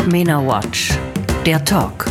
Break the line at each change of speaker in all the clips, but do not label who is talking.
MENA Watch, der Talk.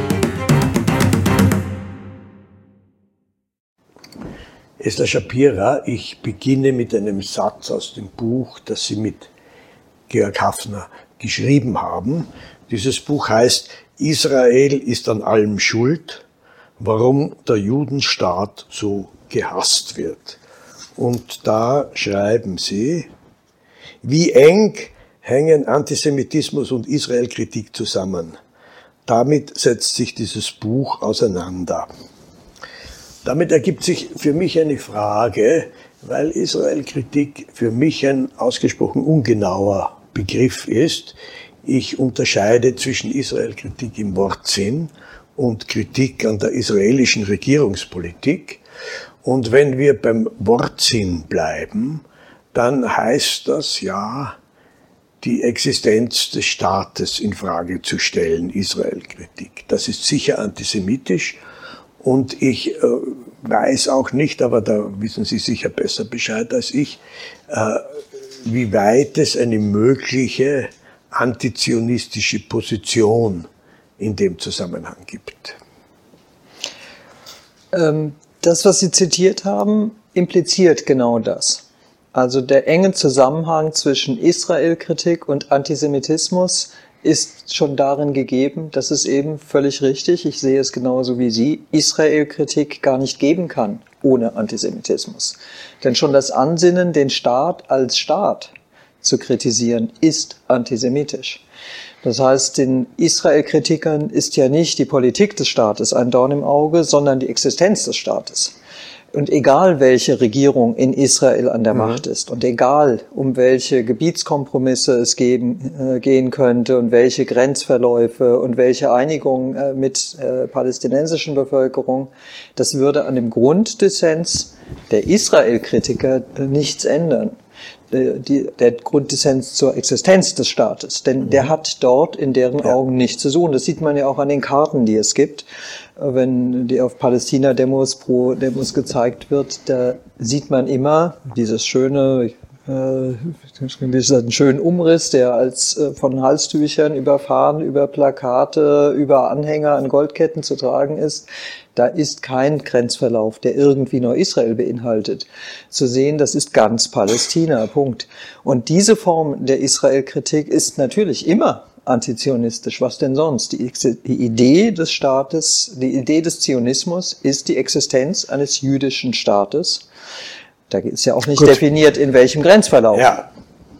Esther Shapira, ich beginne mit einem Satz aus dem Buch, das Sie mit Georg Haffner geschrieben haben. Dieses Buch heißt Israel ist an allem schuld, warum der Judenstaat so gehasst wird. Und da schreiben Sie, wie eng hängen Antisemitismus und Israelkritik zusammen. Damit setzt sich dieses Buch auseinander. Damit ergibt sich für mich eine Frage, weil Israelkritik für mich ein ausgesprochen ungenauer Begriff ist. Ich unterscheide zwischen Israelkritik im Wortsinn und Kritik an der israelischen Regierungspolitik. Und wenn wir beim Wortsinn bleiben, dann heißt das ja, die Existenz des Staates in Frage zu stellen, Israelkritik. Das ist sicher antisemitisch und ich weiß auch nicht, aber da wissen Sie sicher besser Bescheid als ich, wie weit es eine mögliche antizionistische Position in dem Zusammenhang gibt.
Das, was Sie zitiert haben, impliziert genau das. Also der enge Zusammenhang zwischen Israelkritik und Antisemitismus ist schon darin gegeben, dass es eben völlig richtig, ich sehe es genauso wie Sie, Israelkritik gar nicht geben kann ohne Antisemitismus. Denn schon das Ansinnen, den Staat als Staat zu kritisieren, ist antisemitisch. Das heißt, den Israel-Kritikern ist ja nicht die Politik des Staates ein Dorn im Auge, sondern die Existenz des Staates. Und egal, welche Regierung in Israel an der Macht ist und egal, um welche Gebietskompromisse es gehen könnte und welche Grenzverläufe und welche Einigung mit palästinensischen Bevölkerung, das würde an dem Grunddissens der Israel-Kritiker nichts ändern. Der Grunddissens zur Existenz des Staates, denn der hat dort in deren Augen nichts zu suchen. Das sieht man ja auch an den Karten, die es gibt. Wenn die auf Palästina-Demos gezeigt wird, da sieht man immer diesen schönen Umriss, der als von Halstüchern überfahren, über Plakate, über Anhänger an Goldketten zu tragen ist. Da ist kein Grenzverlauf, der irgendwie nur Israel beinhaltet. Zu sehen, das ist ganz Palästina, Punkt. Und diese Form der Israel-Kritik ist natürlich immer antizionistisch. Was denn sonst? Die Idee des Staates, die Idee des Zionismus ist die Existenz eines jüdischen Staates. Da ist ja auch nicht definiert, in welchem Grenzverlauf.
Ja.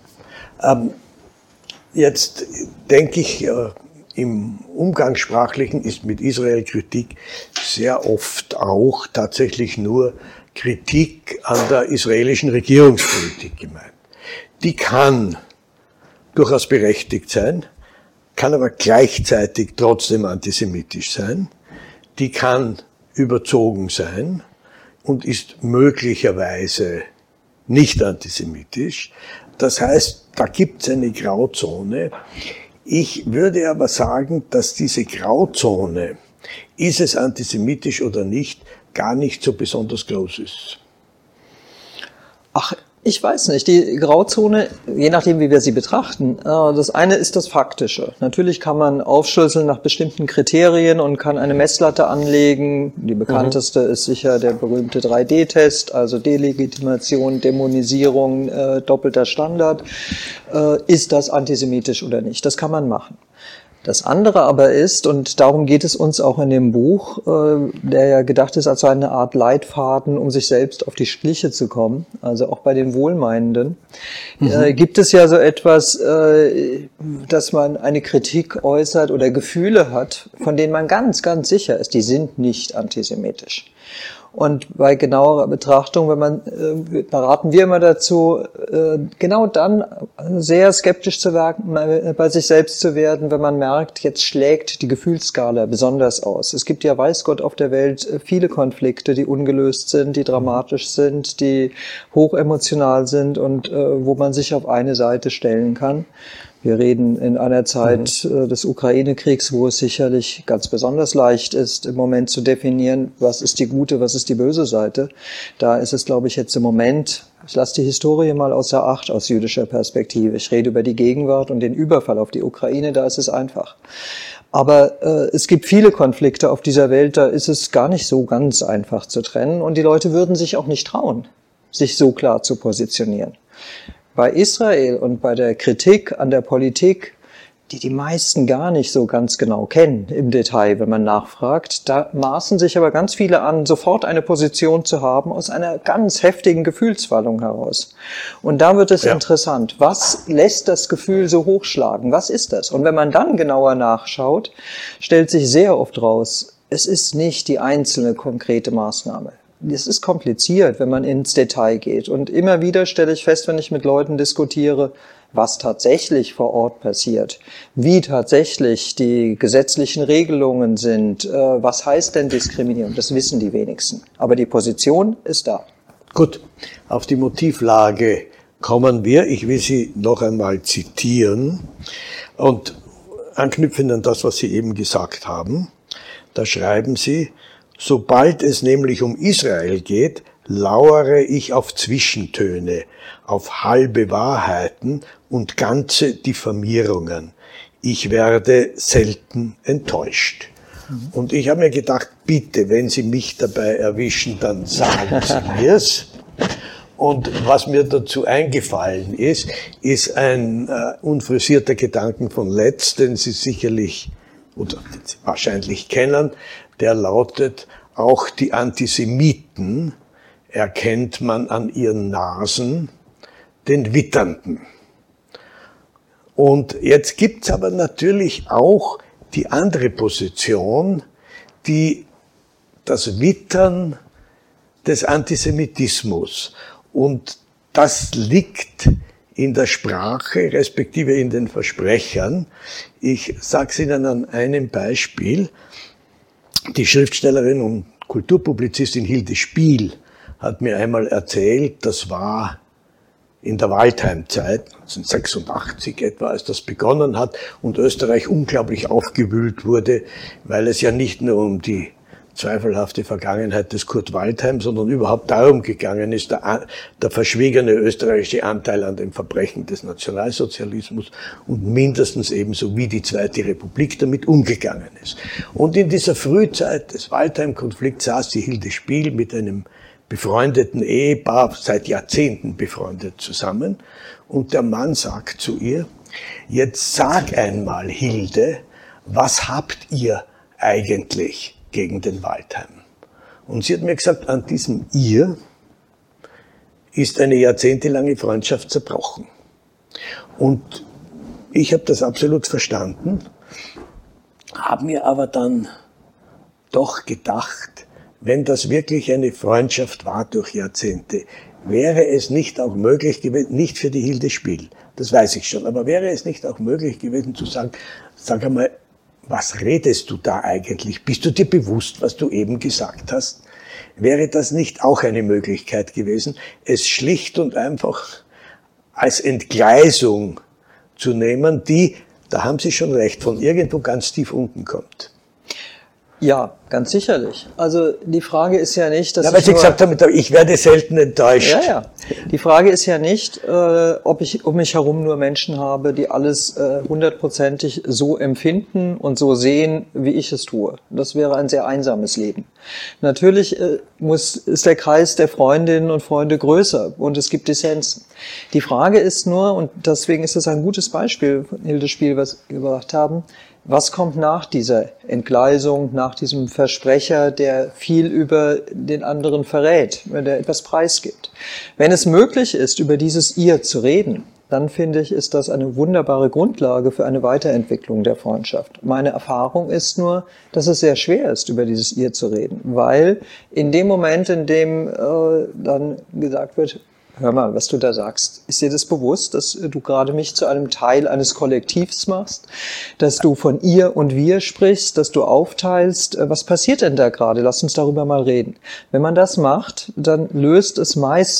Jetzt denke ich, im Umgangssprachlichen ist mit Israel-Kritik sehr oft auch tatsächlich nur Kritik an der israelischen Regierungspolitik gemeint. Die kann durchaus berechtigt sein, kann aber gleichzeitig trotzdem antisemitisch sein. Die kann überzogen sein und ist möglicherweise nicht antisemitisch. Das heißt, da gibt es eine Grauzone. Ich würde aber sagen, dass diese Grauzone, ist es antisemitisch oder nicht, gar nicht so besonders groß ist.
Ach, ich weiß nicht. Die Grauzone, je nachdem, wie wir sie betrachten, das eine ist das Faktische. Natürlich kann man aufschlüsseln nach bestimmten Kriterien und kann eine Messlatte anlegen. Die bekannteste ist sicher der berühmte 3D-Test, also Delegitimation, Dämonisierung, doppelter Standard. Ist das antisemitisch oder nicht? Das kann man machen. Das andere aber ist, und darum geht es uns auch in dem Buch, der ja gedacht ist als eine Art Leitfaden, um sich selbst auf die Schliche zu kommen, also auch bei den Wohlmeinenden, gibt es ja so etwas, dass man eine Kritik äußert oder Gefühle hat, von denen man ganz, ganz sicher ist, die sind nicht antisemitisch. Und bei genauerer Betrachtung, da raten wir immer dazu, genau dann sehr skeptisch zu werden, bei sich selbst zu werden, wenn man merkt, jetzt schlägt die Gefühlsskala besonders aus. Es gibt ja, weiß Gott, auf der Welt viele Konflikte, die ungelöst sind, die dramatisch sind, die hochemotional sind und wo man sich auf eine Seite stellen kann. Wir reden in einer Zeit des Ukraine-Kriegs, wo es sicherlich ganz besonders leicht ist, im Moment zu definieren, was ist die gute, was ist die böse Seite. Da ist es, glaube ich, jetzt im Moment, ich lasse die Historie mal außer Acht aus jüdischer Perspektive. Ich rede über die Gegenwart und den Überfall auf die Ukraine, da ist es einfach. Aber es gibt viele Konflikte auf dieser Welt, da ist es gar nicht so ganz einfach zu trennen. Und die Leute würden sich auch nicht trauen, sich so klar zu positionieren. Bei Israel und bei der Kritik an der Politik, die meisten gar nicht so ganz genau kennen im Detail, wenn man nachfragt, da maßen sich aber ganz viele an, sofort eine Position zu haben aus einer ganz heftigen Gefühlswallung heraus. Und da wird es interessant. Was lässt das Gefühl so hochschlagen? Was ist das? Und wenn man dann genauer nachschaut, stellt sich sehr oft raus, es ist nicht die einzelne konkrete Maßnahme. Es ist kompliziert, wenn man ins Detail geht. Und immer wieder stelle ich fest, wenn ich mit Leuten diskutiere, was tatsächlich vor Ort passiert, wie tatsächlich die gesetzlichen Regelungen sind, was heißt denn Diskriminierung, das wissen die wenigsten. Aber die Position ist da.
Gut, auf die Motivlage kommen wir. Ich will Sie noch einmal zitieren und anknüpfen an das, was Sie eben gesagt haben. Da schreiben Sie: Sobald es nämlich um Israel geht, lauere ich auf Zwischentöne, auf halbe Wahrheiten und ganze Diffamierungen. Ich werde selten enttäuscht. Und ich habe mir gedacht, bitte, wenn Sie mich dabei erwischen, dann sagen Sie mir's. Und was mir dazu eingefallen ist ein unfrisierter Gedanken von Letz, den Sie sicherlich oder wahrscheinlich kennen. Der lautet: Auch die Antisemiten erkennt man an ihren Nasen, den Witternden. Und jetzt gibt's aber natürlich auch die andere Position, die das Wittern des Antisemitismus. Und das liegt in der Sprache, respektive in den Versprechern. Ich sage es Ihnen an einem Beispiel. Die Schriftstellerin und Kulturpublizistin Hilde Spiel hat mir einmal erzählt, das war in der Waldheim-Zeit, 1986 etwa, als das begonnen hat und Österreich unglaublich aufgewühlt wurde, weil es ja nicht nur um die zweifelhafte Vergangenheit des Kurt Waldheim, sondern überhaupt darum gegangen ist, der verschwiegene österreichische Anteil an den Verbrechen des Nationalsozialismus und mindestens ebenso wie die Zweite Republik damit umgegangen ist. Und in dieser Frühzeit des Waldheim-Konflikts saß die Hilde Spiel mit einem befreundeten Ehepaar, seit Jahrzehnten befreundet zusammen, und der Mann sagt zu ihr: Jetzt sag einmal, Hilde, was habt ihr eigentlich gegen den Waldheim? Und sie hat mir gesagt, an diesem ihr ist eine jahrzehntelange Freundschaft zerbrochen. Und ich habe das absolut verstanden, habe mir aber dann doch gedacht, wenn das wirklich eine Freundschaft war durch Jahrzehnte, wäre es nicht auch möglich gewesen, nicht für die Hilde Spiel, das weiß ich schon, aber wäre es nicht auch möglich gewesen zu sagen, sag einmal, was redest du da eigentlich? Bist du dir bewusst, was du eben gesagt hast? Wäre das nicht auch eine Möglichkeit gewesen, es schlicht und einfach als Entgleisung zu nehmen, die, da haben Sie schon recht, von irgendwo ganz tief unten kommt?
Ja, ganz sicherlich. Also die Frage ist ja nicht, dass
weil Sie gesagt haben, ich werde selten enttäuscht.
Ja. Die Frage ist ja nicht, ob ich um mich herum nur Menschen habe, die alles 100%ig so empfinden und so sehen, wie ich es tue. Das wäre ein sehr einsames Leben. Natürlich ist der Kreis der Freundinnen und Freunde größer und es gibt Dissensen. Die Frage ist nur, und deswegen ist es ein gutes Beispiel von Hilde Spiel, was wir gebracht haben, was kommt nach dieser Entgleisung, nach diesem Versprecher, der viel über den anderen verrät, der etwas preisgibt? Wenn es möglich ist, über dieses Ihr zu reden, dann finde ich, ist das eine wunderbare Grundlage für eine Weiterentwicklung der Freundschaft. Meine Erfahrung ist nur, dass es sehr schwer ist, über dieses Ihr zu reden, weil in dem Moment, in dem dann gesagt wird, hör mal, was du da sagst, ist dir das bewusst, dass du gerade mich zu einem Teil eines Kollektivs machst, dass du von ihr und wir sprichst, dass du aufteilst, was passiert denn da gerade? Lass uns darüber mal reden. Wenn man das macht, dann löst es meistens,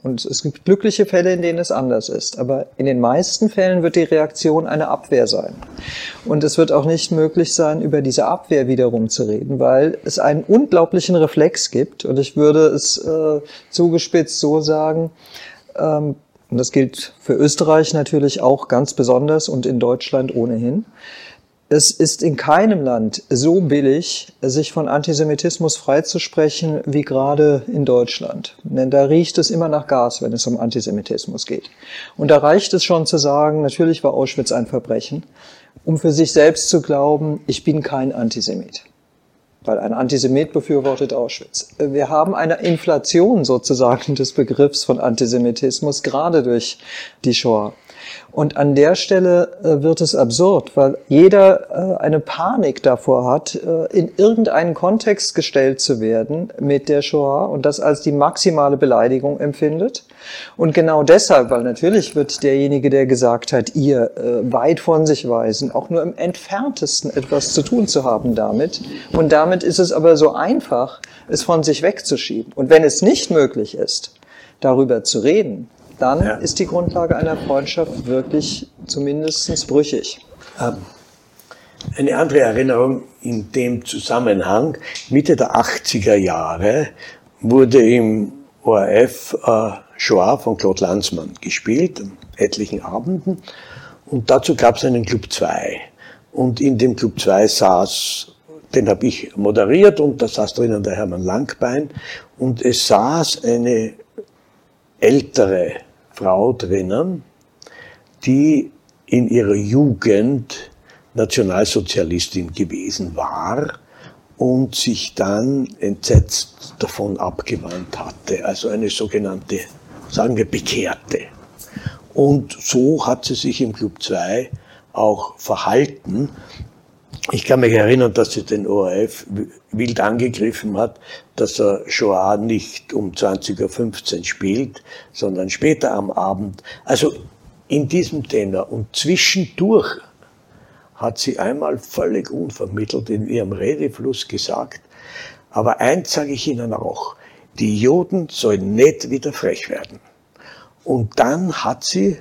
Und es gibt glückliche Fälle, in denen es anders ist. Aber in den meisten Fällen wird die Reaktion eine Abwehr sein. Und es wird auch nicht möglich sein, über diese Abwehr wiederum zu reden, weil es einen unglaublichen Reflex gibt. Und ich würde es zugespitzt so sagen, und das gilt für Österreich natürlich auch ganz besonders und in Deutschland ohnehin. Es ist in keinem Land so billig, sich von Antisemitismus freizusprechen, wie gerade in Deutschland. Denn da riecht es immer nach Gas, wenn es um Antisemitismus geht. Und da reicht es schon zu sagen, natürlich war Auschwitz ein Verbrechen, um für sich selbst zu glauben, ich bin kein Antisemit. Weil ein Antisemit befürwortet Auschwitz. Wir haben eine Inflation sozusagen des Begriffs von Antisemitismus, gerade durch die Shoah. Und an der Stelle wird es absurd, weil jeder eine Panik davor hat, in irgendeinen Kontext gestellt zu werden mit der Shoah und das als die maximale Beleidigung empfindet. Und genau deshalb, weil natürlich wird derjenige, der gesagt hat, ihr weit von sich weisen, auch nur im Entferntesten etwas zu tun zu haben damit. Und damit ist es aber so einfach, es von sich wegzuschieben. Und wenn es nicht möglich ist, darüber zu reden, dann ist die Grundlage einer Freundschaft wirklich zumindest brüchig.
Eine andere Erinnerung in dem Zusammenhang, Mitte der 80er Jahre wurde im ORF Shoah von Claude Lanzmann gespielt, an etlichen Abenden. Und dazu gab es einen Club 2. Und in dem Club 2 den habe ich moderiert und da saß drinnen der Hermann Langbein. Und es saß eine ältere Frau drinnen, die in ihrer Jugend Nationalsozialistin gewesen war und sich dann entsetzt davon abgewandt hatte, also eine sogenannte, sagen wir, Bekehrte. Und so hat sie sich im Club 2 auch verhalten. Ich kann mich erinnern, dass sie den ORF wild angegriffen hat, dass er Shoah nicht um 20.15 Uhr spielt, sondern später am Abend. Also in diesem Tenor. Und zwischendurch hat sie einmal völlig unvermittelt in ihrem Redefluss gesagt, aber eins sage ich Ihnen auch, die Juden sollen nicht wieder frech werden. Und dann hat sie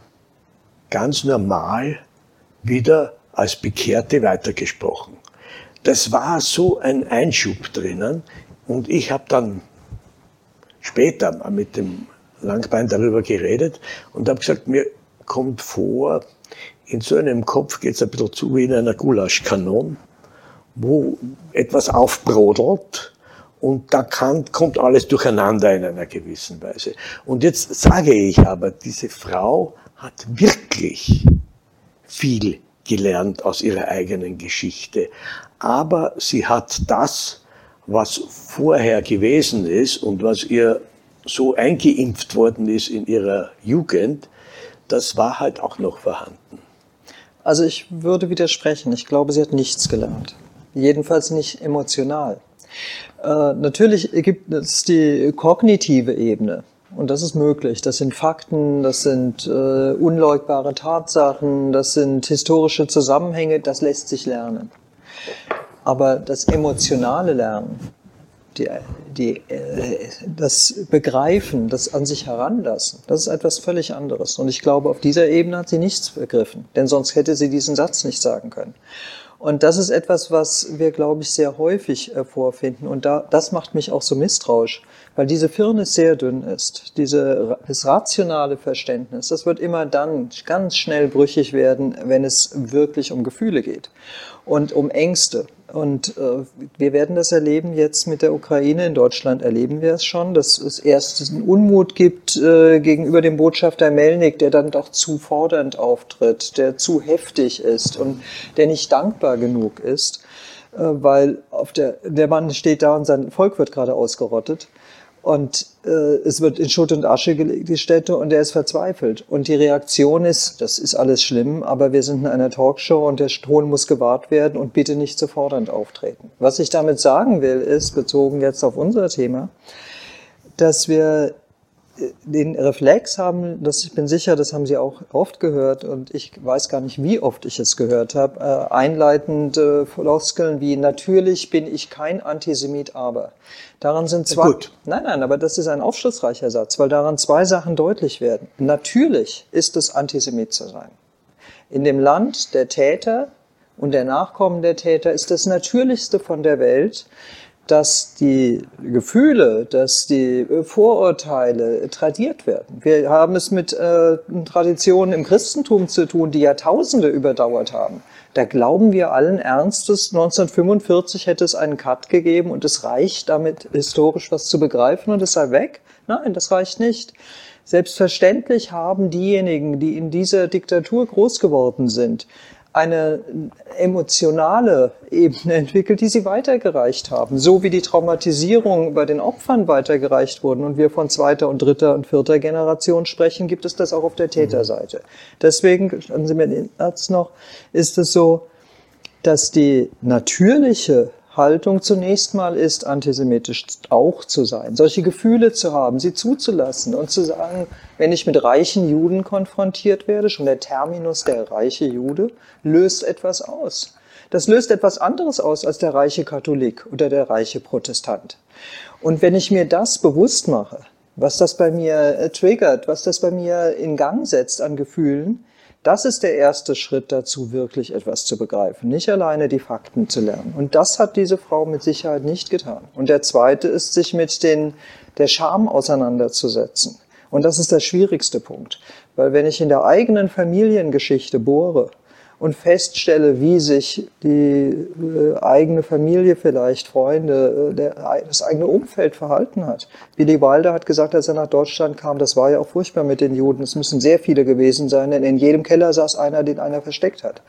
ganz normal wieder als Bekehrte weitergesprochen. Das war so ein Einschub drinnen und ich habe dann später mal mit dem Langbein darüber geredet und habe gesagt, mir kommt vor, in so einem Kopf geht es ein bisschen zu wie in einer Gulaschkanone, wo etwas aufbrodelt und da kommt alles durcheinander in einer gewissen Weise. Und jetzt sage ich aber, diese Frau hat wirklich viel gelernt aus ihrer eigenen Geschichte. Aber sie hat das, was vorher gewesen ist und was ihr so eingeimpft worden ist in ihrer Jugend, das war halt auch noch vorhanden.
Also ich würde widersprechen. Ich glaube, sie hat nichts gelernt. Jedenfalls nicht emotional. Natürlich gibt es die kognitive Ebene. Und das ist möglich. Das sind Fakten, das sind unleugbare Tatsachen, das sind historische Zusammenhänge, das lässt sich lernen. Aber das emotionale Lernen, das Begreifen, das an sich heranlassen, das ist etwas völlig anderes. Und ich glaube, auf dieser Ebene hat sie nichts begriffen, denn sonst hätte sie diesen Satz nicht sagen können. Und das ist etwas, was wir, glaube ich, sehr häufig vorfinden. Und das macht mich auch so misstrauisch, weil diese Firnis sehr dünn ist. Das rationale Verständnis, das wird immer dann ganz schnell brüchig werden, wenn es wirklich um Gefühle geht und um Ängste. Und wir werden das erleben jetzt mit der Ukraine. In Deutschland erleben wir es schon, dass es erst einen Unmut gibt gegenüber dem Botschafter Melnik, der dann doch zu fordernd auftritt, der zu heftig ist und der nicht dankbar genug ist, weil der Mann steht da und sein Volk wird gerade ausgerottet. Und es wird in Schutt und Asche gelegt, die Städte, und er ist verzweifelt. Und die Reaktion ist, das ist alles schlimm, aber wir sind in einer Talkshow und der Ton muss gewahrt werden und bitte nicht zu fordernd auftreten. Was ich damit sagen will, ist, bezogen jetzt auf unser Thema, dass wir den Reflex haben, ich bin sicher, das haben Sie auch oft gehört und ich weiß gar nicht, wie oft ich es gehört habe, einleitende Floskeln wie, natürlich bin ich kein Antisemit, aber. Daran sind zwei,
gut.
Nein, aber das ist ein aufschlussreicher Satz, weil daran zwei Sachen deutlich werden. Natürlich ist es, Antisemit zu sein. In dem Land der Täter und der Nachkommen der Täter ist das Natürlichste von der Welt, dass die Gefühle, dass die Vorurteile tradiert werden. Wir haben es mit Traditionen im Christentum zu tun, die Jahrtausende überdauert haben. Da glauben wir allen Ernstes, 1945 hätte es einen Cut gegeben und es reicht, damit historisch was zu begreifen und es sei weg. Nein, das reicht nicht. Selbstverständlich haben diejenigen, die in dieser Diktatur groß geworden sind, eine emotionale Ebene entwickelt, die sie weitergereicht haben. So wie die Traumatisierung bei den Opfern weitergereicht wurden und wir von zweiter und dritter und vierter Generation sprechen, gibt es das auch auf der Täterseite. Deswegen, schauen Sie mir den Satz noch, ist es so, dass die natürliche Haltung zunächst mal ist, antisemitisch auch zu sein, solche Gefühle zu haben, sie zuzulassen und zu sagen, wenn ich mit reichen Juden konfrontiert werde, schon der Terminus der reiche Jude löst etwas aus. Das löst etwas anderes aus als der reiche Katholik oder der reiche Protestant. Und wenn ich mir das bewusst mache, was das bei mir triggert, was das bei mir in Gang setzt an Gefühlen, das ist der erste Schritt dazu, wirklich etwas zu begreifen, nicht alleine die Fakten zu lernen. Und das hat diese Frau mit Sicherheit nicht getan. Und der zweite ist, sich mit der Scham auseinanderzusetzen. Und das ist der schwierigste Punkt. Weil wenn ich in der eigenen Familiengeschichte bohre und feststelle, wie sich die eigene Familie vielleicht, Freunde, das eigene Umfeld verhalten hat. Billy Wilder hat gesagt, als er nach Deutschland kam, das war ja auch furchtbar mit den Juden. Es müssen sehr viele gewesen sein, denn in jedem Keller saß einer, den einer versteckt hat.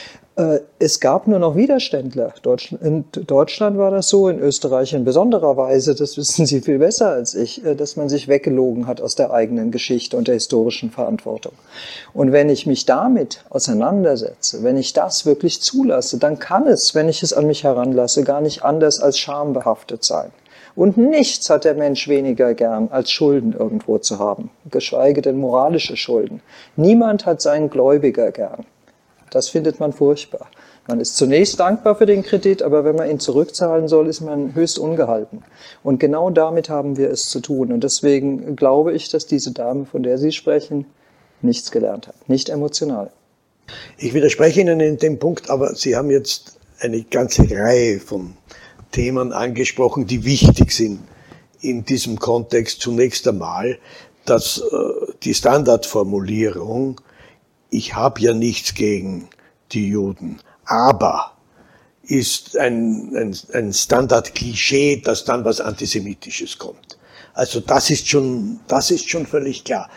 Es gab nur noch Widerständler. In Deutschland war das so, in Österreich in besonderer Weise, das wissen Sie viel besser als ich, dass man sich weggelogen hat aus der eigenen Geschichte und der historischen Verantwortung. Und wenn ich mich damit auseinandersetze, wenn ich das wirklich zulasse, dann kann es, wenn ich es an mich heranlasse, gar nicht anders als schambehaftet sein. Und nichts hat der Mensch weniger gern, als Schulden irgendwo zu haben, geschweige denn moralische Schulden. Niemand hat seinen Gläubiger gern. Das findet man furchtbar. Man ist zunächst dankbar für den Kredit, aber wenn man ihn zurückzahlen soll, ist man höchst ungehalten. Und genau damit haben wir es zu tun. Und deswegen glaube ich, dass diese Dame, von der Sie sprechen, nichts gelernt hat. Nicht emotional.
Ich widerspreche Ihnen in dem Punkt, aber Sie haben jetzt eine ganze Reihe von Themen angesprochen, die wichtig sind in diesem Kontext. Zunächst einmal, dass die Standardformulierung, ich habe ja nichts gegen die Juden, aber ist ein Standard-Klischee, dass dann was Antisemitisches kommt. Also das ist schon völlig klar.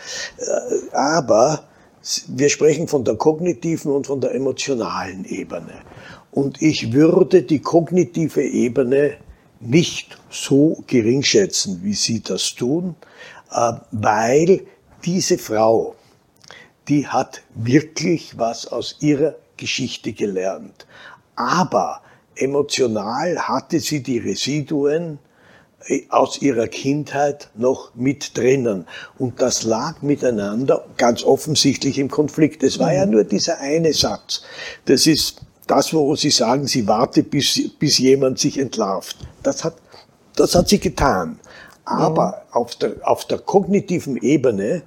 Aber wir sprechen von der kognitiven und von der emotionalen Ebene. Und ich würde die kognitive Ebene nicht so gering schätzen, wie Sie das tun, weil diese Frau, die hat wirklich was aus ihrer Geschichte gelernt. Aber emotional hatte sie die Residuen aus ihrer Kindheit noch mit drinnen. Und das lag miteinander ganz offensichtlich im Konflikt. Es war ja nur dieser eine Satz. Das ist das, wo Sie sagen, sie warte, bis jemand sich entlarvt. Das hat sie getan. Aber auf der kognitiven Ebene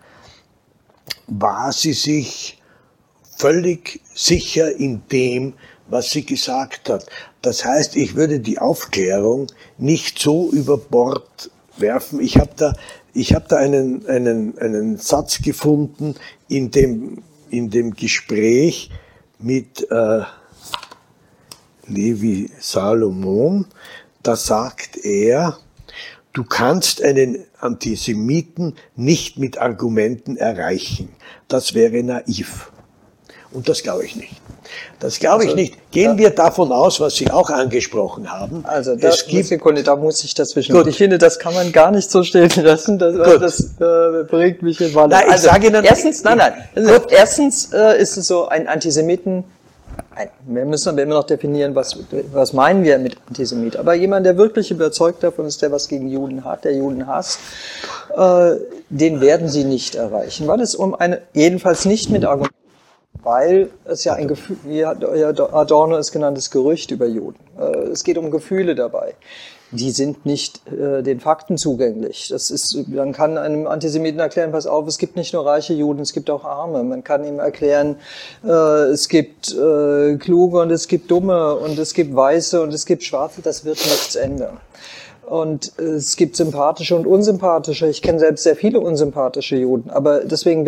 war sie sich völlig sicher in dem, was sie gesagt hat. Das heißt, ich würde die Aufklärung nicht so über Bord werfen. Ich habe da einen Satz gefunden in dem Gespräch mit Levi Salomon. Da sagt er, du kannst einen Antisemiten nicht mit Argumenten erreichen. Das wäre naiv. Und das glaube ich nicht. Das glaube ich nicht. Gehen wir davon aus, was Sie auch angesprochen haben.
Also da muss ich dazwischen. Gut. Ich finde, das kann man gar nicht so stehen lassen. Das bringt mich in Wahnsinn.
Ich sage Ihnen...
Erstens ist es so, ein Antisemiten Wir müssen immer noch definieren, was meinen wir mit Antisemit. Aber jemand, der wirklich überzeugt davon ist, der was gegen Juden hat, der Juden hasst, den werden sie nicht erreichen. Weil es jedenfalls nicht mit Argumenten, weil es ja ein Gefühl, wie Adorno es genanntes Gerücht über Juden. Es geht um Gefühle dabei. Die sind nicht den Fakten zugänglich. Man kann einem Antisemiten erklären, pass auf, es gibt nicht nur reiche Juden, es gibt auch Arme. Man kann ihm erklären, es gibt Kluge und es gibt Dumme und es gibt Weiße und es gibt Schwarze, das wird nichts ändern. Und es gibt sympathische und unsympathische. Ich kenne selbst sehr viele unsympathische Juden, aber deswegen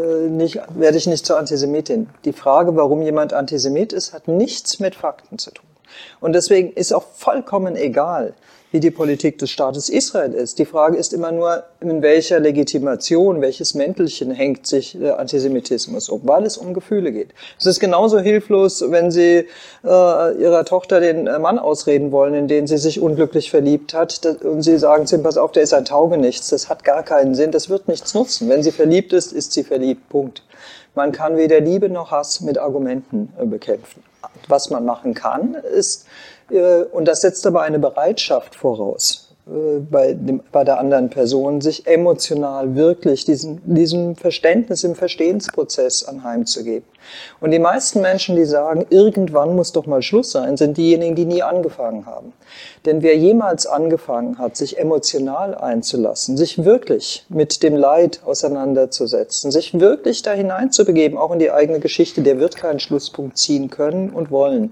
werde ich nicht zur Antisemitin. Die Frage, warum jemand Antisemit ist, hat nichts mit Fakten zu tun. Und deswegen ist auch vollkommen egal, wie die Politik des Staates Israel ist. Die Frage ist immer nur, in welcher Legitimation, welches Mäntelchen hängt sich der Antisemitismus um, weil es um Gefühle geht. Es ist genauso hilflos, wenn Sie Ihrer Tochter den Mann ausreden wollen, in den sie sich unglücklich verliebt hat, und Sie sagen zu ihm, pass auf, der ist ein Taugenichts, das hat gar keinen Sinn, das wird nichts nutzen. Wenn sie verliebt ist, ist sie verliebt, Punkt. Man kann weder Liebe noch Hass mit Argumenten bekämpfen. Was man machen kann, ist, und das setzt aber eine Bereitschaft voraus, bei der anderen Person, sich emotional wirklich diesem Verständnis, im Verstehensprozess anheimzugeben. Und die meisten Menschen, die sagen, irgendwann muss doch mal Schluss sein, sind diejenigen, die nie angefangen haben. Denn wer jemals angefangen hat, sich emotional einzulassen, sich wirklich mit dem Leid auseinanderzusetzen, sich wirklich da hineinzubegeben, auch in die eigene Geschichte, der wird keinen Schlusspunkt ziehen können und wollen.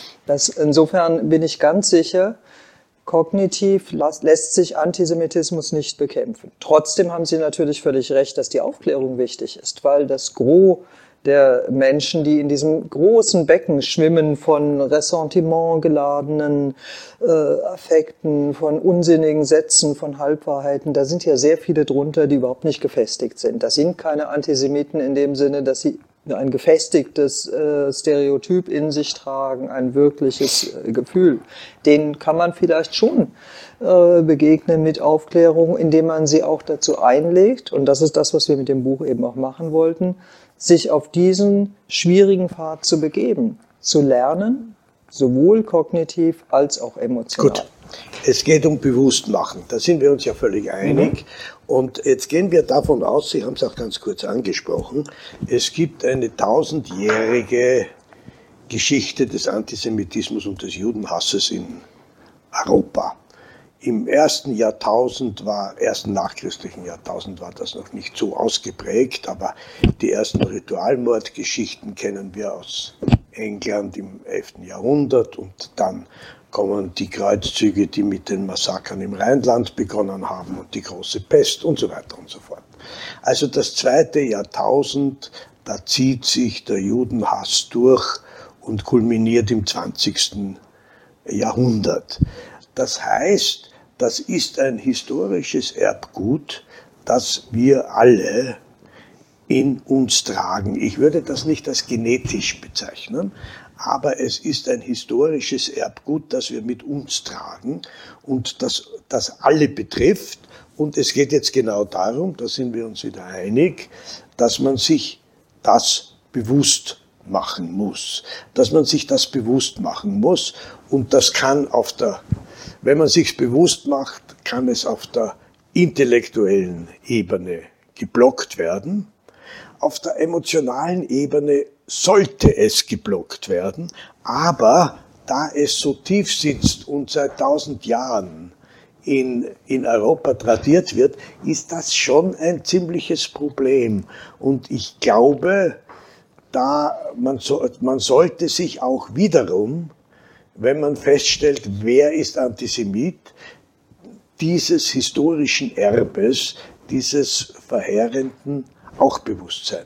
Insofern bin ich ganz sicher, kognitiv lässt sich Antisemitismus nicht bekämpfen. Trotzdem haben Sie natürlich völlig recht, dass die Aufklärung wichtig ist, weil das Gros der Menschen, die in diesem großen Becken schwimmen von Ressentiment geladenen Affekten, von unsinnigen Sätzen, von Halbwahrheiten, da sind ja sehr viele drunter, die überhaupt nicht gefestigt sind. Das sind keine Antisemiten in dem Sinne, dass sie ein gefestigtes Stereotyp in sich tragen, ein wirkliches Gefühl. Denen kann man vielleicht schon begegnen mit Aufklärung, indem man sie auch dazu einlegt, und das ist das, was wir mit dem Buch eben auch machen wollten, sich auf diesen schwierigen Pfad zu begeben, zu lernen, sowohl kognitiv als auch emotional.
Gut. Es geht um Bewusstmachen, da sind wir uns ja völlig einig. Und jetzt gehen wir davon aus, Sie haben es auch ganz kurz angesprochen, es gibt eine 1000-jährige Geschichte des Antisemitismus und des Judenhasses in Europa. Im ersten nachchristlichen Jahrtausend war das noch nicht so ausgeprägt, aber die ersten Ritualmordgeschichten kennen wir aus England im 11. Jahrhundert, und dann kommen die Kreuzzüge, die mit den Massakern im Rheinland begonnen haben, und die große Pest und so weiter und so fort. Also das 2. Jahrtausend, da zieht sich der Judenhass durch und kulminiert im 20. Jahrhundert. Das heißt, das ist ein historisches Erbgut, das wir alle in uns tragen. Ich würde das nicht als genetisch bezeichnen, aber es ist ein historisches Erbgut, das wir mit uns tragen und das alle betrifft. Und es geht jetzt genau darum, da sind wir uns wieder einig, dass man sich das bewusst machen muss. Dass man sich das bewusst machen muss, und das kann wenn man sich's bewusst macht, kann es auf der intellektuellen Ebene geblockt werden. Auf der emotionalen Ebene sollte es geblockt werden, aber da es so tief sitzt und seit 1000 Jahren in Europa tradiert wird, ist das schon ein ziemliches Problem. Und ich glaube, man sollte sich auch wiederum, wenn man feststellt, wer ist Antisemit, dieses historischen Erbes, dieses verheerenden auch bewusst sein.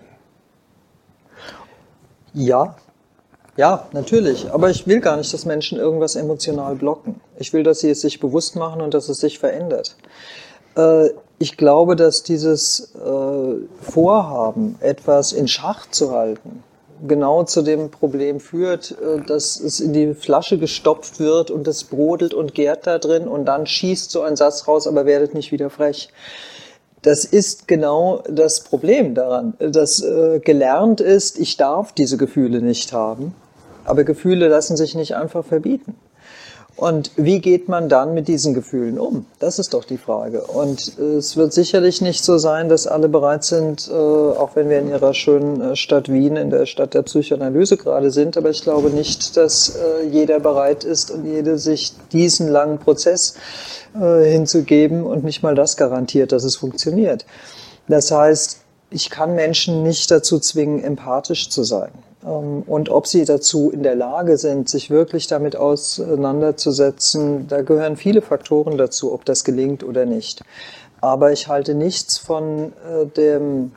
Ja, natürlich. Aber ich will gar nicht, dass Menschen irgendwas emotional blocken. Ich will, dass sie es sich bewusst machen und dass es sich verändert. Ich glaube, dass dieses Vorhaben, etwas in Schach zu halten, genau zu dem Problem führt, dass es in die Flasche gestopft wird und es brodelt und gärt da drin, und dann schießt so ein Satz raus, aber werdet nicht wieder frech. Das ist genau das Problem daran, dass gelernt ist, ich darf diese Gefühle nicht haben. Aber Gefühle lassen sich nicht einfach verbieten. Und wie geht man dann mit diesen Gefühlen um? Das ist doch die Frage. Und es wird sicherlich nicht so sein, dass alle bereit sind, auch wenn wir in ihrer schönen Stadt Wien, in der Stadt der Psychoanalyse gerade sind, aber ich glaube nicht, dass jeder bereit ist und jede sich diesen langen Prozess hinzugeben, und nicht mal das garantiert, dass es funktioniert. Das heißt, ich kann Menschen nicht dazu zwingen, empathisch zu sein. Und ob sie dazu in der Lage sind, sich wirklich damit auseinanderzusetzen, da gehören viele Faktoren dazu, ob das gelingt oder nicht. Aber ich halte nichts von dem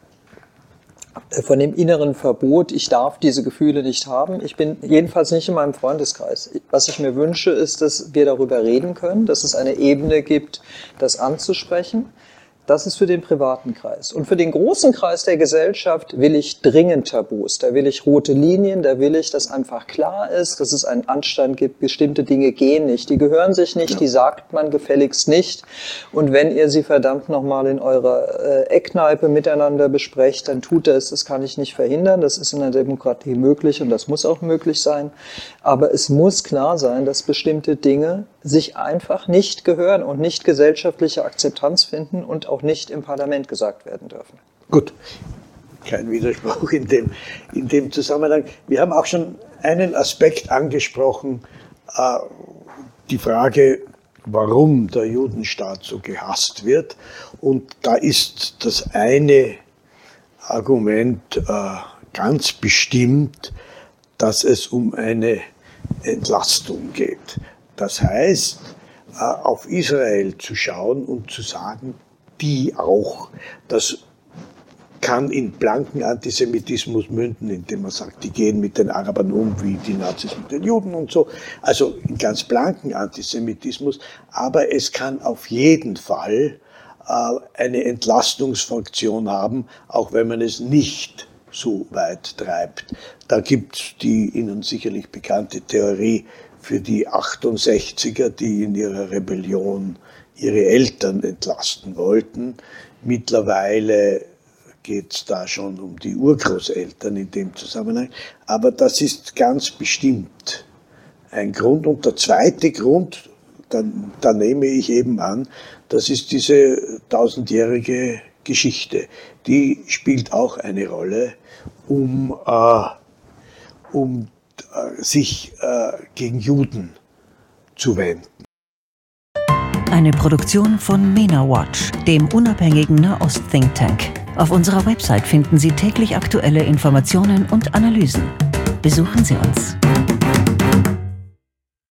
inneren Verbot, ich darf diese Gefühle nicht haben. Ich bin jedenfalls nicht in meinem Freundeskreis. Was ich mir wünsche, ist, dass wir darüber reden können, dass es eine Ebene gibt, das anzusprechen. Das ist für den privaten Kreis. Und für den großen Kreis der Gesellschaft will ich dringend Tabus. Da will ich rote Linien, da will ich, dass einfach klar ist, dass es einen Anstand gibt, bestimmte Dinge gehen nicht. Die gehören sich nicht, die sagt man gefälligst nicht. Und wenn ihr sie verdammt nochmal in eurer Eckkneipe miteinander besprecht, dann tut es. Das kann ich nicht verhindern. Das ist in der Demokratie möglich und das muss auch möglich sein. Aber es muss klar sein, dass bestimmte Dinge sich einfach nicht gehören und nicht gesellschaftliche Akzeptanz finden und auch nicht im Parlament gesagt werden dürfen.
Gut, kein Widerspruch in dem Zusammenhang. Wir haben auch schon einen Aspekt angesprochen, die Frage, warum der Judenstaat so gehasst wird. Und da ist das eine Argument ganz bestimmt, dass es um eine Entlastung geht. Das heißt, auf Israel zu schauen und zu sagen, die auch, das kann in blanken Antisemitismus münden, indem man sagt, die gehen mit den Arabern um wie die Nazis mit den Juden und so. Also in ganz blanken Antisemitismus. Aber es kann auf jeden Fall eine Entlastungsfunktion haben, auch wenn man es nicht so weit treibt. Da gibt es die Ihnen sicherlich bekannte Theorie für die 68er, die in ihrer Rebellion ihre Eltern entlasten wollten. Mittlerweile geht es da schon um die Urgroßeltern in dem Zusammenhang. Aber das ist ganz bestimmt ein Grund. Und der zweite Grund, da nehme ich eben an, das ist diese 1000-jährige Geschichte. Die spielt auch eine Rolle, um sich gegen Juden zu wenden.
Eine Produktion von MENA Watch, dem unabhängigen Nahost-Think Tank. Auf unserer Website finden Sie täglich aktuelle Informationen und Analysen. Besuchen Sie uns.